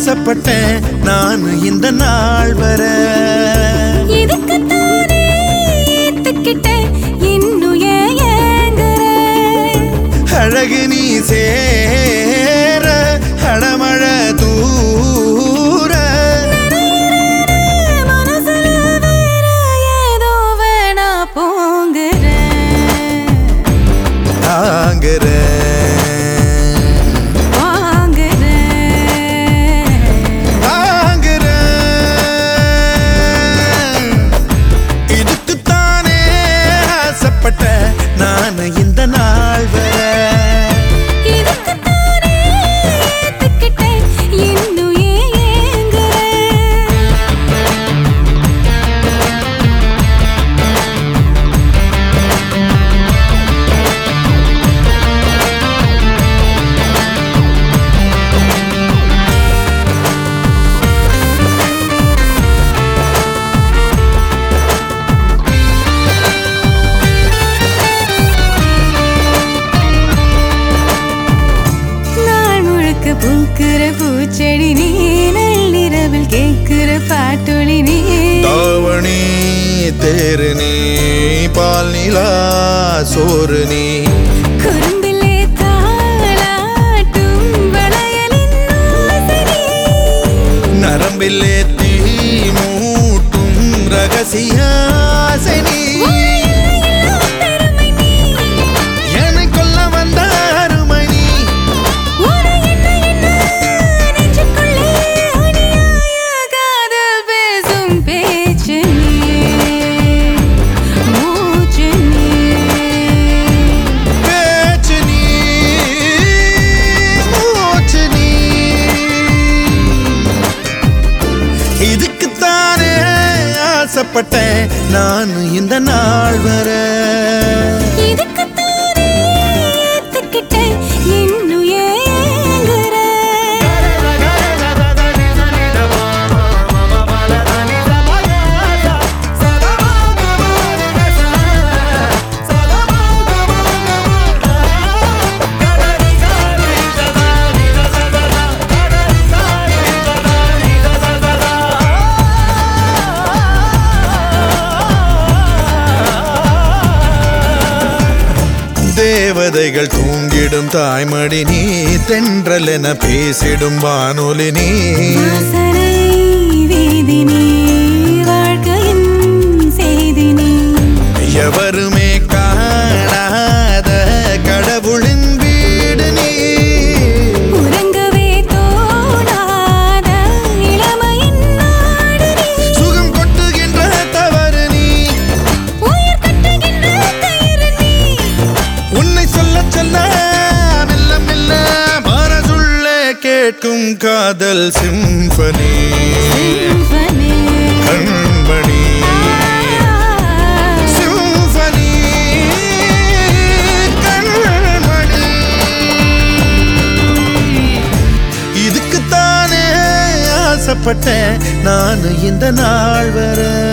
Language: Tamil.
ஆசைப்பட்டேன் நான் இந்த நாள் வர. இதுக்குத்தானே ஏத்துக்கிட்டேன் இன்னும் ஏங்குற. அழகு நீ சேர அடமழை தூர மனசுல வேற ஏதோ வேணா போங்குற. ஆங்குற நான் இந்த நாள் வர. இதுக்குத்தானே ஏத்துக்கிட்டேன் இன்னும் ஏங்குற. பூக்குற பூச்செடி நீ நள்ளிரவில் கேட்கிற பாட்டொளி நீ. தாவணி தேரு நீ பால் நிலா சோறு நீ. குறும்பிலே தாளாட்டும் வளையலின் ஓசை நீ. நரம்பிலே தீ மூட்டும் ரகசிய ஆசை நீ. இதுக்குத்தானே ஆசைப்பட்டேன் நான் இந்த நாள் வர. இதுக்குத்தானே ஏத்துக்கிட்டேன் இன்னும் ஏங்குற. தேவதைகள் தூங்கிடும் தாய்மடி நீ. தென்றல் என பேசிடும் வானொலி நீ. வாசனை வீதி நீ வாழ்க்கையின் செய்தி நீ. எவருமே காணாத கடவுளின் வீடு நீ. உறங்கவே தோணாத இளமையின் நாடு நீ. சுகம் கொட்டுகின்ற தவறு நீ. உயிர் கட்டுகின்ற கயிறு நீ. உன்னை சொல்ல சொல்ல மெல்ல மெல்ல மனதுள்ள கேட்கும் காதல் சிம்பனி. சிம்பனி. கண்மணி சிம்பனி கண்மணி. இதுக்குத்தானே ஆசைப்பட்டேன் நான் இந்த நாள் வர.